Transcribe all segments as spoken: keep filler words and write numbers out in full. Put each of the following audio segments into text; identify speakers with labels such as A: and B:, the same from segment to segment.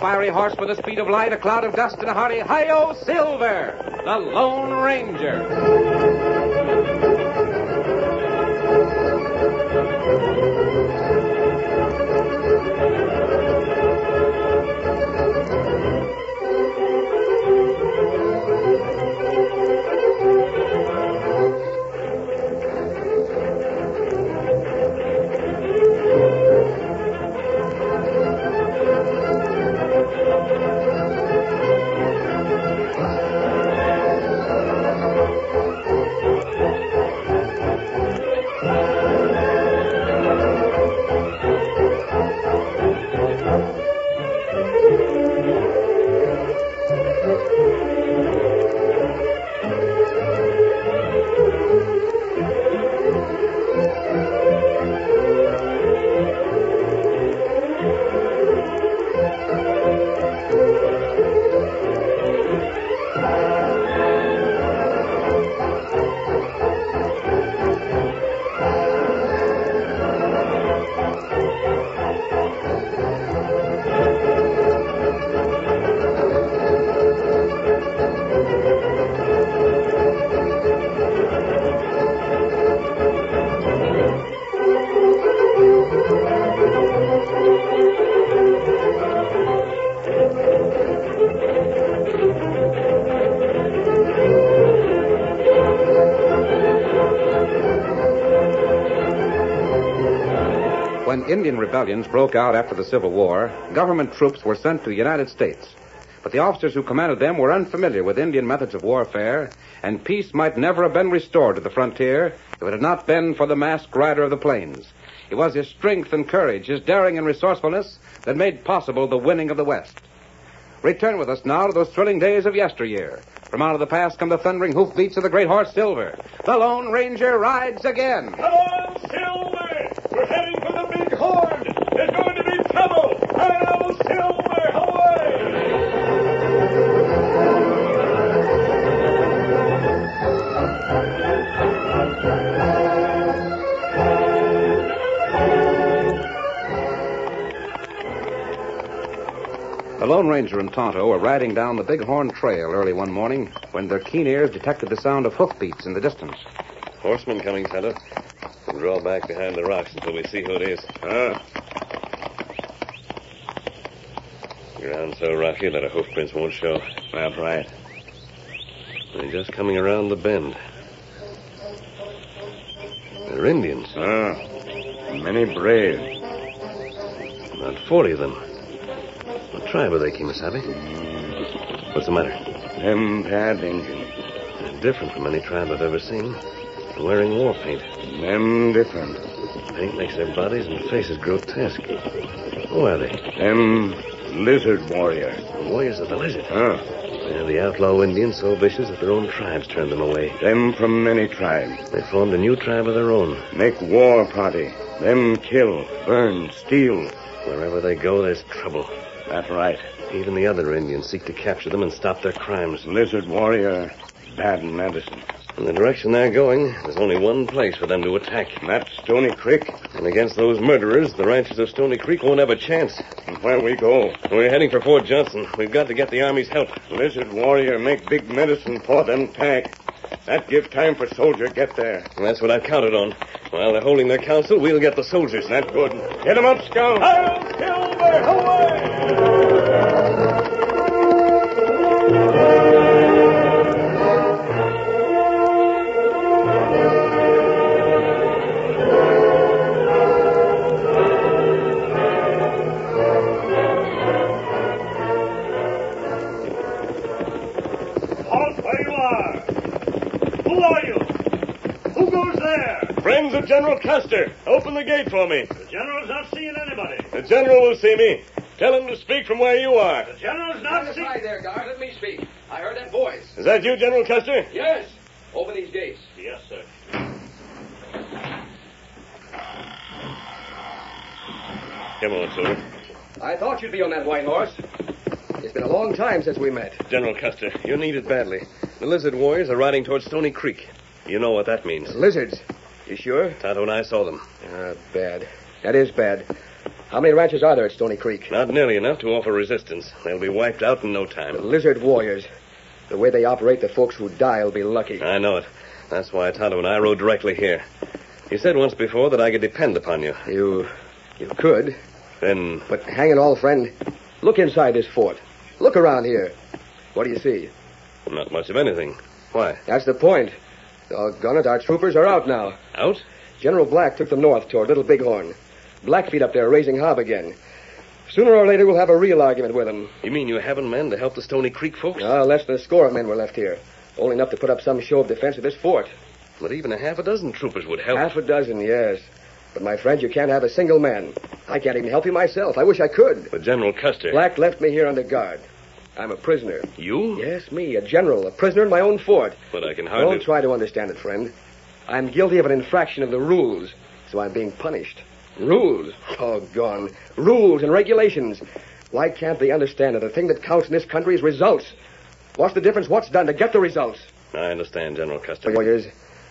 A: fiery horse with the speed of light, a cloud of dust, and a hearty Hi-Yo Silver, the Lone Ranger. When Indian rebellions broke out after the Civil War, government troops were sent to the United States. But the officers who commanded them were unfamiliar with Indian methods of warfare, and peace might never have been restored to the frontier if it had not been for the masked rider of the plains. It was his strength and courage, his daring and resourcefulness that made possible the winning of the West. Return with us now to those thrilling days of yesteryear. From out of the past come the thundering hoofbeats of the great horse Silver. The Lone Ranger rides again.
B: Come on, Silver! We're heading for the big horn! There's going to be trouble! Hi-yo, Silver! Away!
A: The Lone Ranger and Tonto were riding down the Big Horn Trail early one morning when their keen ears detected the sound of hoofbeats in the distance.
C: Horseman coming, Tonto. We'll draw back behind the rocks until we see who it is.
B: Ah.
C: Ground so rocky that our hoofprints won't show.
B: That's right.
C: They're just coming around the bend. They're Indians.
B: Ah. Many brave.
C: About forty of them. What tribe are they, Kimasabi? What's the matter?
B: Them bad Indians.
C: They're different from any tribe I've ever seen. They're wearing war paint.
B: Them different.
C: Paint makes their bodies and faces grotesque. Who are they?
B: Them lizard warriors.
C: The warriors of the lizard.
B: Ah.
C: They're the outlaw Indians so vicious that their own tribes turned them away.
B: Them from many tribes.
C: They formed a new tribe of their own.
B: Make war party. Them kill, burn, steal.
C: Wherever they go, there's trouble.
B: That's right.
C: Even the other Indians seek to capture them and stop their crimes.
B: Lizard warrior, bad medicine.
C: In the direction they're going, there's only one place for them to attack.
B: That's Stony Creek.
C: And against those murderers, the ranchers of Stony Creek won't have a chance.
B: And where we go?
C: We're heading for Fort Johnson. We've got to get the Army's help.
B: Lizard warrior make big medicine for them tank. That give time for soldier get there.
C: And that's what I counted on. While they're holding their council, we'll get the soldiers.
B: That's good. Get them up, Scout. I'll Silver, away!
C: Friends of General Custer, open the gate for me.
B: The general's not seeing anybody.
C: The general will see me. Tell him to speak from where you are.
B: The general's not seeing...
D: Hi there, guard. Let me speak. I heard that voice.
C: Is that you, General Custer?
D: Yes. Open these gates.
B: Yes, sir.
C: Come on, Silver.
D: I thought you'd be on that white horse. It's been a long time since we met.
C: General Custer, you're needed badly. The lizard warriors are riding towards Stony Creek. You know what that means.
D: Lizards. You sure?
C: Tonto and I saw them.
D: Ah, bad. That is bad. How many ranches are there at Stony Creek?
C: Not nearly enough to offer resistance. They'll be wiped out in no
D: The
C: time.
D: Lizard Warriors. The way they operate, the folks who die will be lucky.
C: I know it. That's why Tonto and I rode directly here. You said once before that I could depend upon you.
D: You... you could.
C: Then...
D: But hang it all, friend. Look inside this fort. Look around here. What do you see?
C: Not much of anything. Why?
D: That's the point. Doggone it, our troopers are out now.
C: Out?
D: General Black took them north toward Little Bighorn. Blackfeet up there raising hob again. Sooner or later, we'll have a real argument with them.
C: You mean you haven't men to help the Stony Creek folks?
D: Ah, less than a score of men were left here. Only enough to put up some show of defense of this fort.
C: But even a half a dozen troopers would help.
D: Half a dozen, yes. But, my friend, you can't have a single man. I can't even help you myself. I wish I could.
C: But General Custer...
D: Black left me here under guard. I'm a prisoner.
C: You?
D: Yes, me, a general, a prisoner in my own fort.
C: But I can hardly...
D: Don't try to understand it, friend. I'm guilty of an infraction of the rules, so I'm being punished. Rules? Oh, gone. Rules and regulations. Why can't they understand that the thing that counts in this country is results? What's the difference? What's done to get the results?
C: I understand, General Custer.
D: Warriors,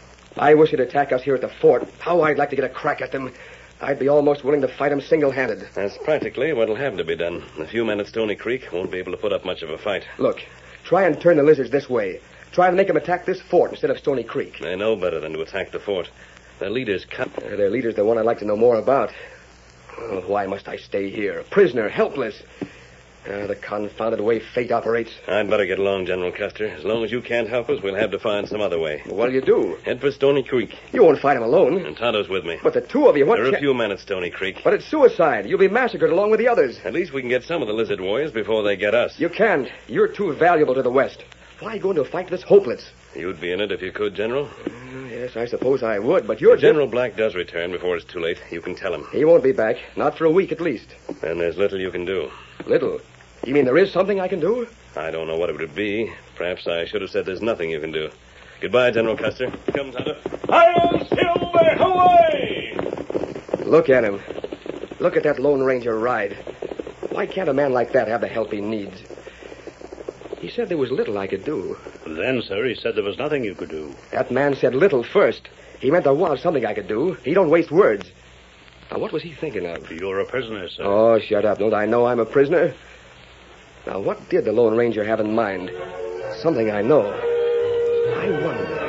D: I wish you'd attack us here at the fort. How I'd like to get a crack at them. I'd be almost willing to fight them single-handed.
C: That's practically what'll have to be done. The few men at Stony Creek won't be able to put up much of a fight.
D: Look, try and turn the lizards this way. Try and make them attack this fort instead of Stony Creek.
C: They know better than to attack the fort. Their leader's cut.
D: Uh, their leader's the one I'd like to know more about. Oh, why must I stay here? A prisoner, helpless. Uh, the confounded way fate operates.
C: I'd better get along, General Custer. As long as you can't help us, we'll have to find some other way.
D: What'll you do?
C: Head for Stony Creek.
D: You won't fight him alone.
C: And Tonto's with me.
D: But the two of you, what...
C: There are
D: cha-
C: a few men at Stony Creek.
D: But it's suicide. You'll be massacred along with the others.
C: At least we can get some of the Lizard Warriors before they get us.
D: You can't. You're too valuable to the West. Why go into a fight that's hopeless?
C: You'd be in it if you could, General.
D: Uh, yes, I suppose I would, but you're...
C: If General Black does return before it's too late, you can tell him.
D: He won't be back. Not for a week, at least.
C: Then there's little you can do.
D: Little? You mean there is something I can do?
C: I don't know what it would be. Perhaps I should have said there's nothing you can do. Goodbye, General Custer. Come, Tonto.
B: Hail Silver, away!
D: Look at him. Look at that Lone Ranger ride. Why can't a man like that have the help he needs? He said there was little I could do.
E: Then, sir, he said there was nothing you could do.
D: That man said little first. He meant there was something I could do. He don't waste words. Now, what was he thinking of?
E: You're a prisoner, sir.
D: Oh, shut up. Don't I know I'm a prisoner? Now, what did the Lone Ranger have in mind? Something I know. I wonder.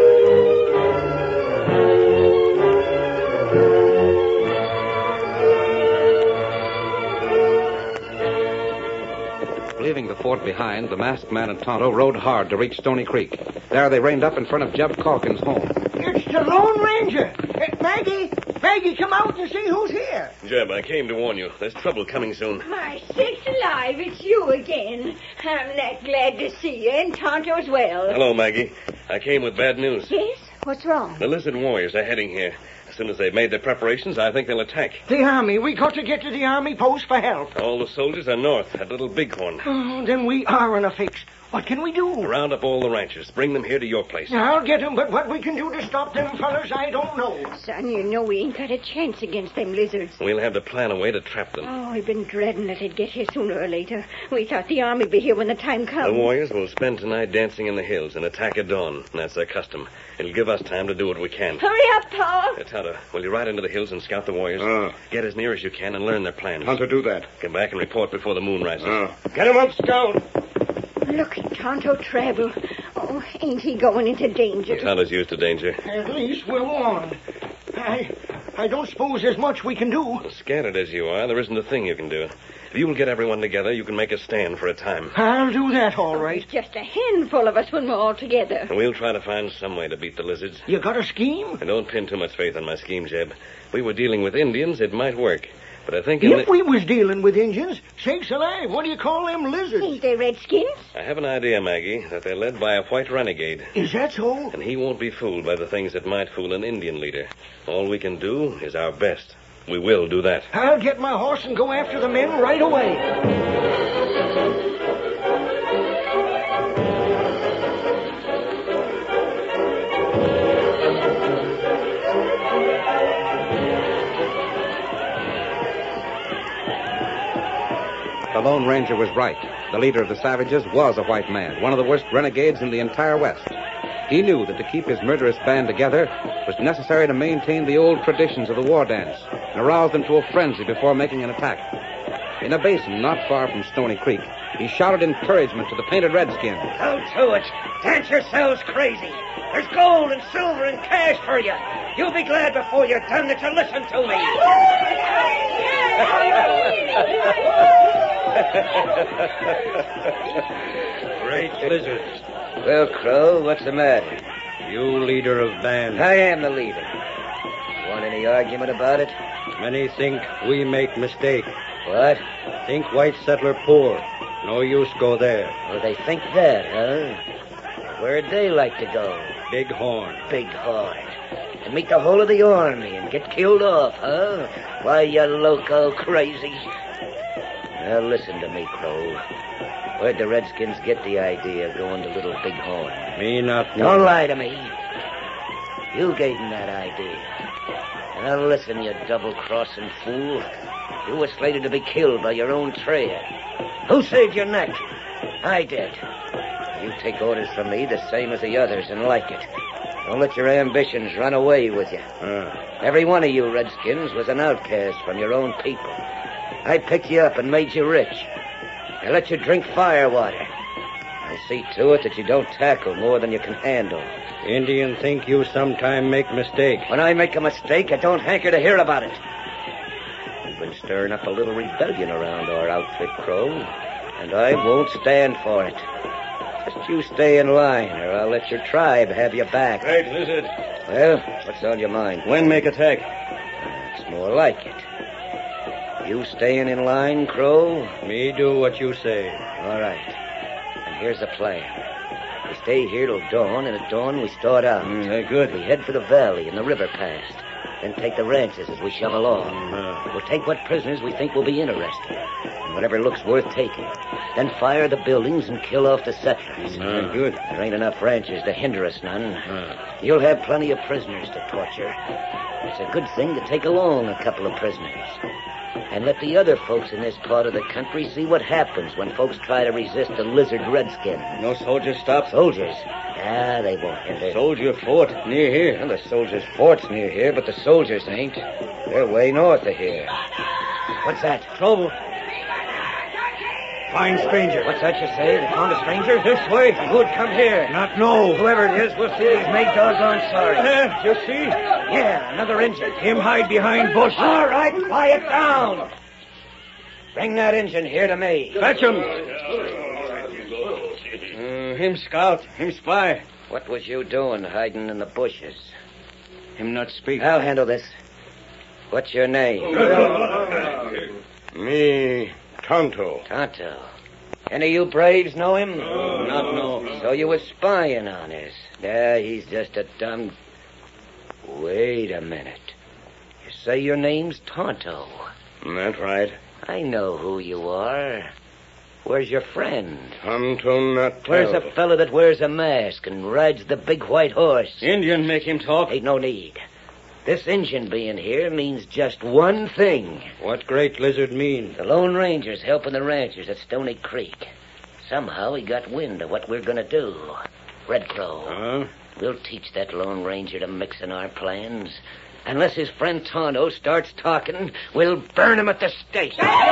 A: Leaving the fort behind, the masked man and Tonto rode hard to reach Stony Creek. There they reined up in front of Jeb Calkins' home.
F: It's the Lone Ranger. Hey, Maggie, Maggie, come out and see who's here.
C: Jeb, I came to warn you. There's trouble coming soon.
G: My sakes alive, it's you again. I'm that glad to see you, and Tonto as well.
C: Hello, Maggie. I came with bad news.
G: Yes? What's wrong?
C: The Lizard Warriors are heading here. As soon as they've made their preparations, I think they'll attack.
F: The army. We got to get to the army post for help.
C: All the soldiers are north at Little Bighorn.
F: Oh, then we are in a fix. What can we do?
C: Round up all the ranchers. Bring them here to your place.
F: I'll get them, but what we can do to stop them fellas, I don't know.
G: Son, you know we ain't got a chance against them lizards.
C: We'll have to plan a way to trap them.
G: Oh, we've been dreading that it'd get here sooner or later. We thought the army'd be here when the time comes.
C: The warriors will spend tonight dancing in the hills and attack at dawn. That's their custom. It'll give us time to do what we can.
G: Hurry up, Pa.
C: Uh, Tonto, will you ride into the hills and scout the warriors?
B: Uh.
C: Get as near as you can and learn their plans.
B: How to do that?
C: Come back and report before the moon rises.
B: Uh. Get him up, Scout.
G: Look at Tonto travel. Oh, ain't he going into danger?
C: Tonto's used to danger.
F: At least we're warned. I, I don't suppose there's much we can do.
C: Scattered as you are, there isn't a thing you can do. If you will get everyone together, you can make a stand for a time.
F: I'll do that, all right.
G: It's just a handful of us when we're all together.
C: And we'll try to find some way to beat the lizards.
F: You got a scheme?
C: And don't pin too much faith on my scheme, Jeb. If we were dealing with Indians, it might work. But I think... In
F: If
C: the...
F: we was dealing with Indians, sakes alive, what do you call them lizards?
G: Ain't they redskins?
C: I have an idea, Maggie, that they're led by a white renegade.
F: Is that so?
C: And he won't be fooled by the things that might fool an Indian leader. All we can do is our best. We will do that.
F: I'll get my horse and go after the men right away.
A: The Lone Ranger was right. The leader of the savages was a white man, one of the worst renegades in the entire West. He knew that to keep his murderous band together was necessary to maintain the old traditions of the war dance. and aroused them to a frenzy before making an attack. In a basin not far from Stony Creek, he shouted encouragement to the painted redskins.
F: Go to it. Dance yourselves crazy. There's gold and silver and cash for you. You'll be glad before you're done that you listened to me.
H: Great lizards.
I: Well, Crow, what's the matter?
H: You leader of band.
I: I am the leader. Want any argument about it?
H: Many think we make mistake.
I: What?
H: Think white settler poor. No use go there.
I: Oh, they think that, huh? Where'd they like to go?
H: Big Horn.
I: Big Horn. And meet the whole of the army and get killed off, huh? Why, you loco crazy. Now, listen to me, Crow. Where'd the Redskins get the idea of going to Little Big Horn?
H: Me not know.
I: Don't lie to me. You gave them that idea. Now, listen, you double-crossing fool. You were slated to be killed by your own trail. Who saved your neck? I did. You take orders from me the same as the others and like it. Don't let your ambitions run away with you.
H: Uh.
I: Every one of you Redskins was an outcast from your own people. I picked you up and made you rich. I let you drink firewater. I see to it that you don't tackle more than you can handle.
H: Indian think you sometime make mistake.
I: When I make a mistake, I don't hanker to hear about it. You've been stirring up a little rebellion around our outfit, Crow, and I won't stand for it. Just you stay in line, or I'll let your tribe have you back.
H: Great lizard.
I: Well, what's on your mind?
H: When make attack?
I: It's more like it. You staying in line, Crow?
H: Me do what you say.
I: All right. And here's the plan. We stay here till dawn, and at dawn we start out.
H: Mm, they're good.
I: We head for the valley and the river past. Then take the ranches as we shove along.
H: Uh-huh.
I: We'll take what prisoners we think will be interesting, and whatever looks worth taking. Then fire the buildings and kill off the settlers.
H: Uh, good.
I: There ain't enough ranches to hinder us none.
H: Uh.
I: You'll have plenty of prisoners to torture. It's a good thing to take along a couple of prisoners. And let the other folks in this part of the country see what happens when folks try to resist a lizard redskin.
H: No soldiers stop?
I: Soldiers? Ah, they won't hinder.
H: Soldier fort near here.
I: Well, the soldiers' fort's near here, but the soldiers ain't. They're way north of here. What's that?
H: Trouble. Find stranger.
I: What's that you say? They found a stranger?
H: This way.
I: Good, come here.
H: Not know.
I: Whoever it is, we'll see he's made doggone sorry.
H: Yeah, you see?
I: Yeah, another Injun.
H: Him hide behind bush.
I: All right, quiet down. Bring that Injun here to me.
H: Fetch him. Uh, him scout. Him spy.
I: What was you doing hiding in the bushes?
H: Him not speak.
I: I'll handle this. What's your name?
H: Me, Tonto.
I: Tonto. Any of you braves know him?
H: Not know.
I: So you was spying on us. Yeah, he's just a dumb... Wait a minute. You say your name's Tonto.
H: That's right.
I: I know who you are. Where's your friend?
H: Tonto not tell.
I: Where's the fella that wears a mask and rides the big white horse?
H: Indian make him talk.
I: Ain't no need. This Injun being here means just one thing.
H: What great lizard mean?
I: The Lone Ranger's helping the ranchers at Stony Creek. Somehow he got wind of what we're going to do. Red Crow.
H: Huh?
I: We'll teach that Lone Ranger to mix in our plans. Unless his friend Tonto starts talking, we'll burn him at the stake.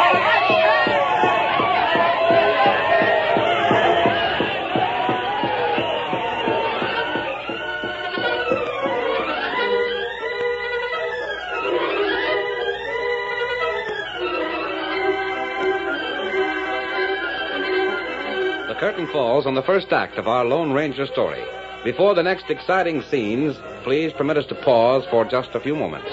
A: The curtain falls on the first act of our Lone Ranger story. Before the next exciting scenes, please permit us to pause for just a few moments.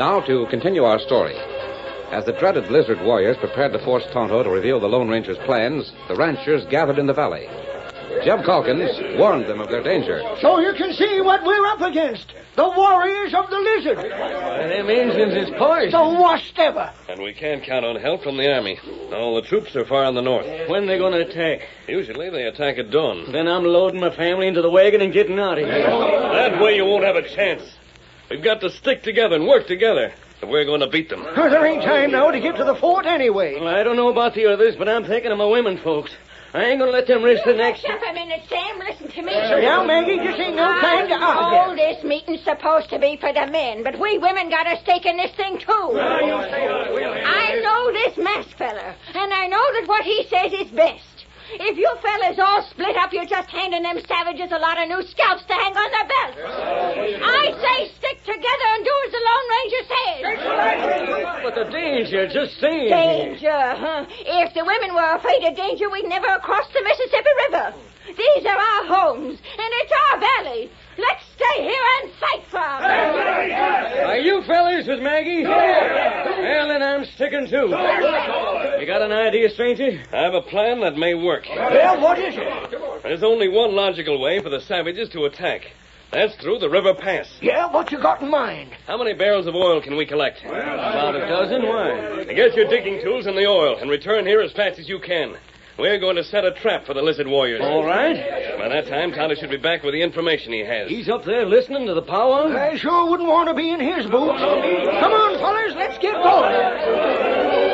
A: Now to continue our story. As the dreaded lizard warriors prepared to force Tonto to reveal the Lone Ranger's plans, the ranchers gathered in the valley. Jeb Calkins warned them of their danger.
J: So you can see what we're up against. The warriors of the lizard.
C: Them Indians is poised.
J: The worst ever.
C: And we can't count on help from the army. All the troops are far in the north.
H: When they going to attack?
C: Usually they attack at dawn.
H: Then I'm loading my family into the wagon and getting out of here.
C: That way you won't have a chance. We've got to stick together and work together if we're going to beat them.
J: Well, there ain't time now to get to the fort anyway.
H: Well, I don't know about the others, but I'm thinking of my women folks. I ain't going to let them risk the next...
G: Stop a minute, Sam. Listen to me.
J: Now, Maggie, this ain't no time to
G: All
J: argue.
G: this meeting's supposed to be for the men, but we women got a stake in this thing, too. I know this masked fella, and I know that what he says is best. If you fellas all split up, you're just handing them savages a lot of new scalps to hang on their belts. I say stick together and do as the Lone Ranger says.
H: But the danger, just saying.
G: Danger, huh? If the women were afraid of danger, we'd never cross the Mississippi River. These are our homes, and it's our valley. Let's stay here and fight for 'em.
H: Are you fellas with Maggie? Well, then I'm sticking too. You got an idea, stranger?
C: I have a plan that may work.
J: Well, what is it?
C: There's only one logical way for the savages to attack. That's through the river pass.
J: Yeah, what you got in mind?
C: How many barrels of oil can we collect?
H: About a dozen. Why?
C: Get your digging tools and the oil and return here as fast as you can. We're going to set a trap for the lizard warriors.
H: All right.
C: By that time, Tonto should be back with the information he has.
H: He's up there listening to the powwow.
J: I sure wouldn't want to be in his boots. Come on, fellas, let's get going.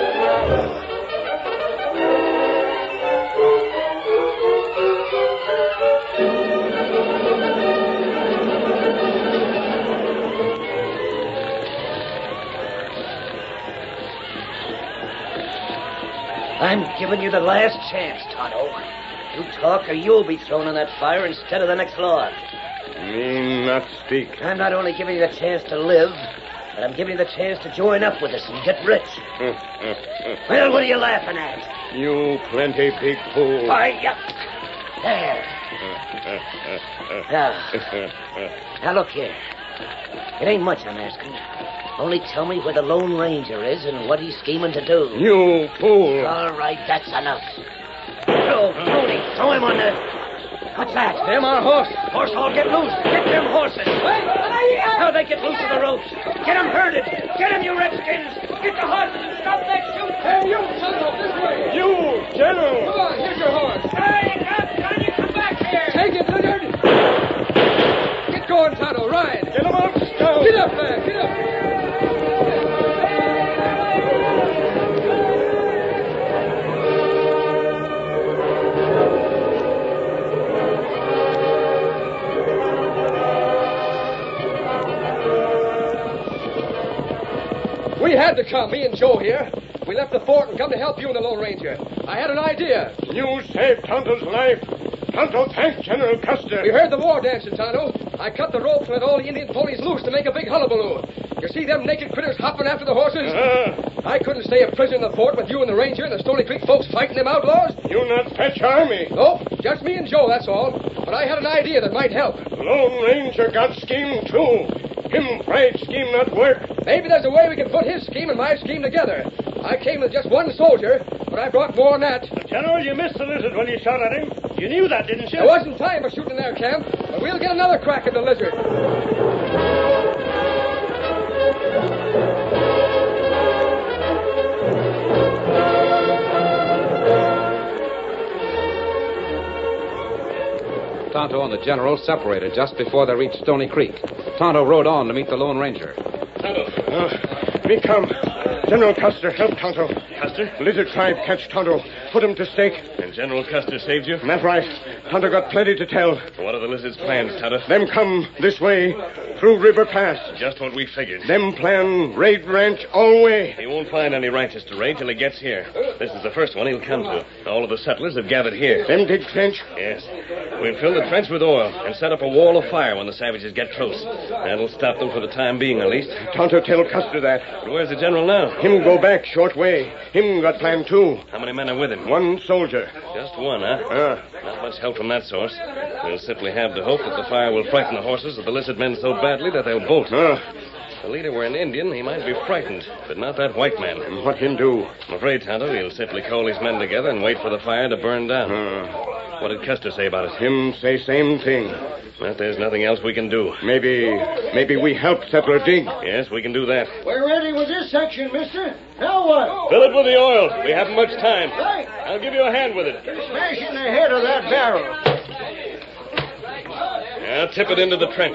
I: I'm giving you the last chance, Tonto. You talk or you'll be thrown in that fire instead of the next log.
D: Me not speak.
I: I'm not only giving you the chance to live, but I'm giving you the chance to join up with us and get rich. Well, what are you laughing at?
D: You plenty big fool.
I: Why, you... There. Now, now, look here. It ain't much I'm asking. Only tell me where the Lone Ranger is and what he's scheming to do.
D: You fool.
I: All right, that's enough. Throw, Tony, throw him on the... What's that?
H: Them our horse.
I: Horse all get loose. Get them horses. How they get loose of the ropes? Get them herded. Get them, you redskins. Get the horses and stop that shoot.
B: Hey, you, Tonto, this way.
D: You, General.
B: Come on, here's your horse.
F: Hey, come, Johnny, come back here.
B: Take it, Lizard. Get going, Tonto. Ride.
D: Get him up, Scout.
B: Get up there. Get up. We had to come, me and Joe here. We left the fort and come to help you and the Lone Ranger. I had an idea.
D: You saved Tonto's life. Tonto thanks General Custer.
B: We heard the war dancing, Tonto. I cut the ropes and let all the Indian ponies loose to make a big hullabaloo. You see them naked critters hopping after the horses?
D: Uh,
B: I couldn't stay a prisoner in the fort with you and the Ranger and the Stony Creek folks fighting them outlaws.
D: you not fetch army.
B: Nope, just me and Joe, that's all. But I had an idea that might help.
D: Lone Ranger got scheme too. Him afraid scheme not work.
B: Maybe there's a way we can put his scheme and my scheme together. I came with just one soldier, but I brought more than that.
E: General, you missed the lizard when you shot at him. You knew that, didn't you?
B: There wasn't time for shooting in their camp, but we'll get another crack at the lizard. Tonto and the general separated just before they reached Stony Creek. Tonto rode on to meet the Lone Ranger.
C: Tonto.
D: Uh, me come. General Custer, help Tonto.
C: Custer?
D: Lizard tribe catch Tonto. Put him to stake.
C: And General Custer saved you?
D: That's right. Tonto got plenty to tell.
C: What are the lizard's plans, Tonto?
D: Them come this way, through River Pass.
C: Just what we figured.
D: Them plan raid ranch all way.
C: He won't find any ranches to raid till he gets here. This is the first one he'll come to. All of the settlers have gathered here.
D: Them dig trench.
C: Yes. We'll fill the trench with oil and set up a wall of fire when the savages get close. That'll stop them for the time being, at least.
D: Tonto tell Custer that.
C: But where's the general now?
D: Him go back short way. Him got plan too.
C: How many men are with him?
D: One soldier.
C: Just one, huh?
D: Ah.
C: Not much help from that source. We'll simply have to hope that the fire will frighten the horses of the lizard men so badly that they'll bolt.
D: Ah.
C: If the leader were an Indian, he might be frightened, but not that white man.
D: And what him do?
C: I'm afraid, Tonto, he'll simply call his men together and wait for the fire to burn down.
D: Uh,
C: What did Custer say about it?
D: him say same thing.
C: But there's nothing else we can do.
D: Maybe, maybe we help settler dig.
C: Yes, we can do that.
J: We're ready with this section, mister. Now what?
C: Fill it with the oil. We haven't much time.
J: Right.
C: I'll give you a hand with it.
J: Smash in the head of that barrel.
C: I'll tip it into the trench.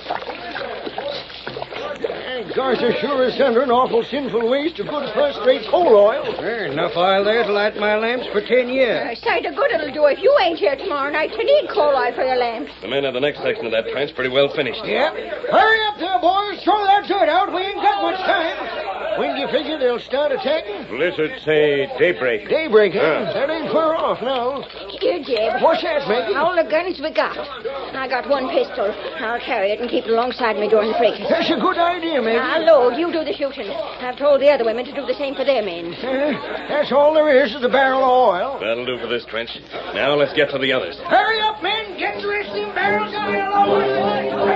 J: Gosh, there sure is under an awful sinful waste of good first-rate coal oil. There's enough oil there to light my lamps for ten years.
G: A sight of good it'll do if you ain't here tomorrow night to need coal oil for your lamps.
C: The men have the next section of that trench pretty well finished.
J: Yep. Hurry up there, boys. Throw that dirt out. We ain't got much time. When do you figure they'll start attacking?
D: Blizzard say daybreak.
J: Daybreak, huh?
D: Uh.
J: That ain't far off now.
G: Here, Jeb.
J: What's that, Maggie?
G: All the guns we got. I got one pistol. I'll carry it and keep it alongside me during the fracas.
J: That's a good idea, Maggie.
G: I'll load. You do the shooting. I've told the other women to do the same for their men.
J: Uh, that's all there is to the barrel of oil.
C: That'll do for this trench. Now let's get to the others.
J: Hurry up, men. Get the rest of them barrels out here.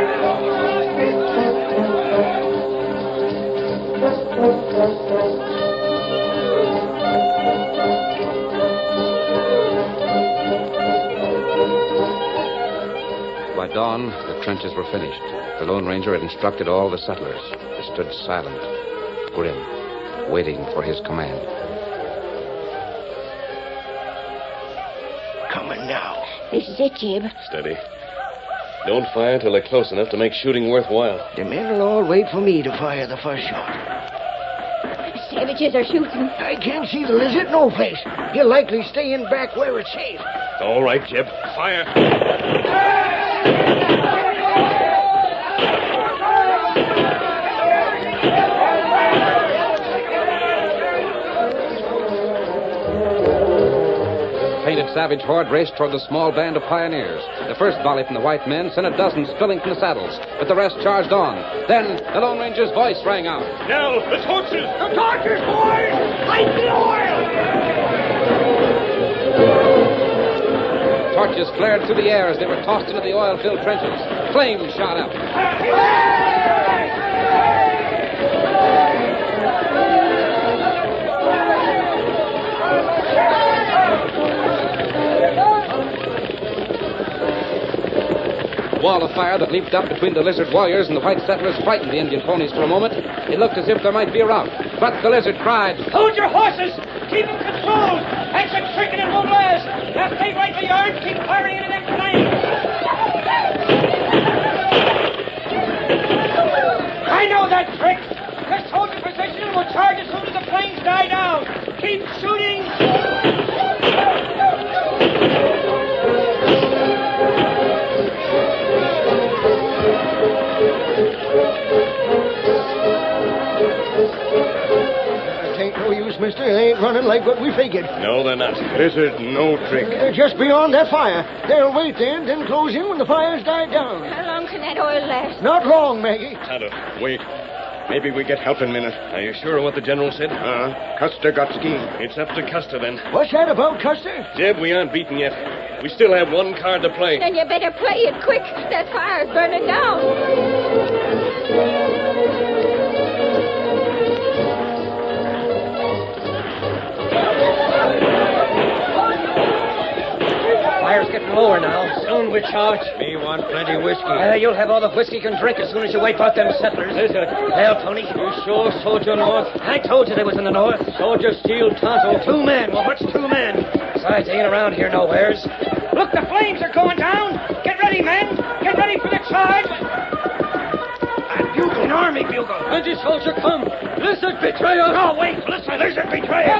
A: By dawn, the trenches were finished. The Lone Ranger had instructed all the settlers. They stood silent, grim, waiting for his command.
J: Coming now.
G: This is it, Jeb.
C: Steady. Don't fire till they're close enough to make shooting worthwhile.
J: The men will all wait for me to fire the first shot.
G: Savages are shooting.
J: I can't see the lizard no place. He'll likely stay in back where it's safe.
C: All right, Jeb. Fire.
A: Painted savage horde raced toward the small band of pioneers. The first volley from the white men sent a dozen spilling from the saddles, but the rest charged on. Then the Lone Ranger's voice rang out.
B: Now, the torches!
J: The torches, boys! Light the oil!
A: Torches flared through the air as they were tossed into the oil-filled trenches. Flames shot up. Wall of fire that leaped up between the lizard warriors and the white settlers frightened the Indian ponies for a moment. It looked as if there might be a rout. But the lizard cried,
F: Hold your horses! Keep them controlled! That's a trick and it won't last! Now stay right where you are and keep firing in the next lane! I know that trick! Just hold your position and we'll charge as soon as the flames die down! Keep shooting!
J: Mister, they ain't running like what we figured.
C: No, they're not.
D: Blizzard, no trick.
J: They're just beyond that fire. They'll wait then, then close in when the fire's died down.
G: How long can that oil last?
J: Not long, Maggie.
C: Tonto.
D: Wait. Maybe we get help in a minute.
C: Are you sure of what the general said?
D: Uh, Custer got scheme.
C: It's up to Custer, then.
J: What's that about, Custer?
C: Jeb, we aren't beaten yet. We still have one card to play.
G: Then you better play it quick. That fire's burning down.
H: Fire's getting lower now. Soon we charge. Me want plenty whiskey. Uh, you'll have all the whiskey you can drink as soon as you wipe out them settlers. Is it? Well, Tony. You sure Soldier North? I told you they was in the north. Soldier Steele Tonto. Two men. Well, what's two men? Besides, they ain't around here nowheres.
F: Look, the flames are going down! Get ready, men! Get ready for the charge!
J: A bugle, an army bugle.
H: Plenty soldier come. Lizard betrayer.
F: No, wait! Listen, lizard betrayer!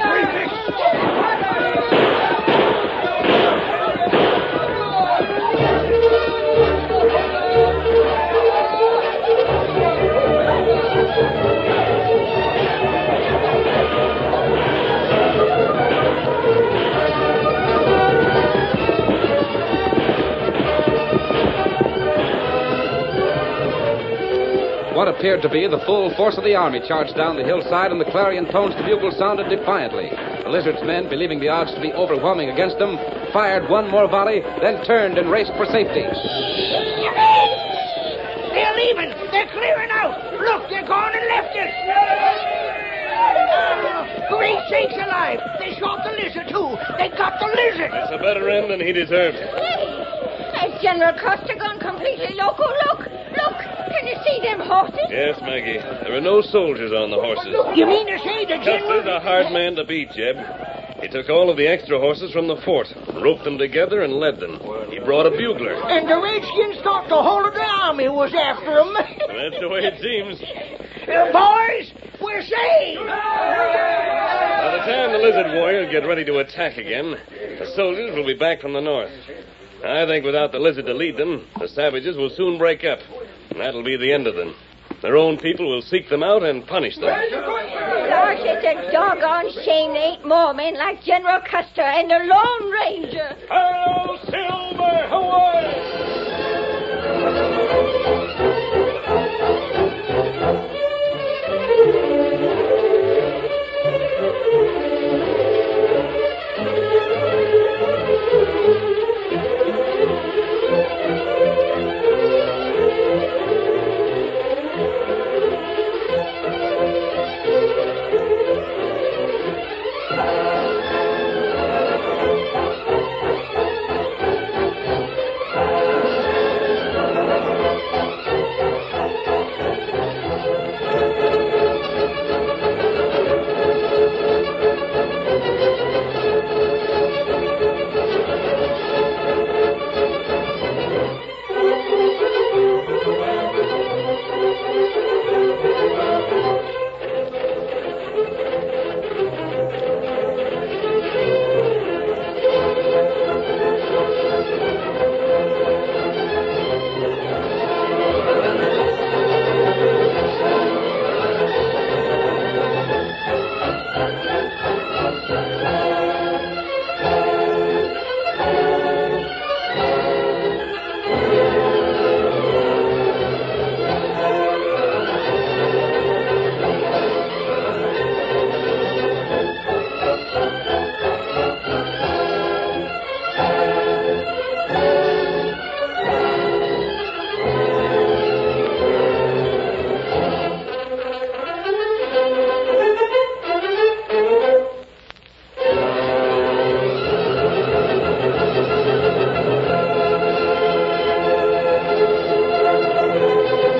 A: What appeared to be the full force of the army charged down the hillside, and the clarion tones of the bugle sounded defiantly. The Lizard's men, believing the odds to be overwhelming against them, fired one more volley, then turned and raced for safety.
J: They're leaving. They're clearing out. Look, they're going
F: alive. They shot the lizard, too. They got the lizard.
C: It's a better end than he deserved.
G: Hey, has General Custer gone completely loco? Look, look. Can you see them horses?
C: Yes, Maggie. There are no soldiers on the horses.
F: You mean to say the general...
C: Custer's a hard man to beat, Jeb. He took all of the extra horses from the fort, roped them together, and led them. He brought a bugler.
F: And the Redskins thought the whole of the army was after him.
C: That's the way it seems.
F: Uh, boys, we're saved!
C: By the time the lizard warriors get ready to attack again, the soldiers will be back from the north. I think without the lizard to lead them, the savages will soon break up. And that'll be the end of them. Their own people will seek them out and punish them.
G: Gosh, it's a doggone shame there ain't more men like General Custer and the Lone Ranger.
B: Hail, Silver, Hawaii!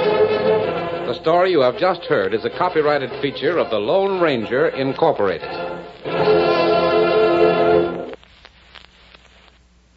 A: The story you have just heard is a copyrighted feature of the Lone Ranger, Incorporated.